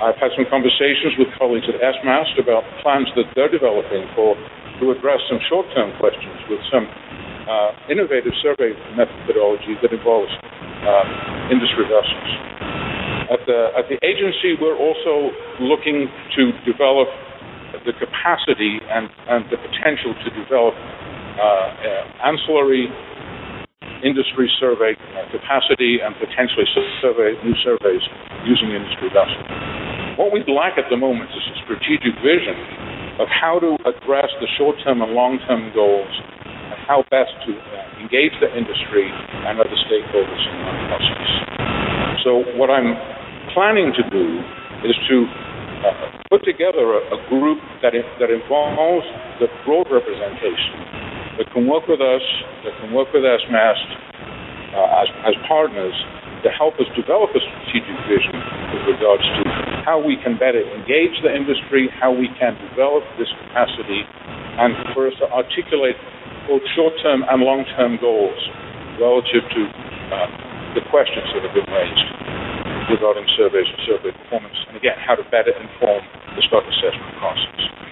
I've had some conversations with colleagues at SMAST about plans that they're developing to address some short-term questions with some innovative survey methodology that involves industry vessels. At the agency, we're also looking to develop the capacity and the potential to develop ancillary industry survey capacity and potentially new surveys using industry vessels. What we'd like at the moment is a strategic vision of how to address the short-term and long-term goals and how best to engage the industry and other stakeholders in that process. So what I'm planning to do is to put together a group that involves the broad representation that can work with us, that can work with SMAST as partners to help us develop a strategic vision with regards to how we can better engage the industry, how we can develop this capacity, and for us to articulate both short-term and long-term goals relative to the questions that have been raised regarding surveys and survey performance, and again, how to better inform the stock assessment process.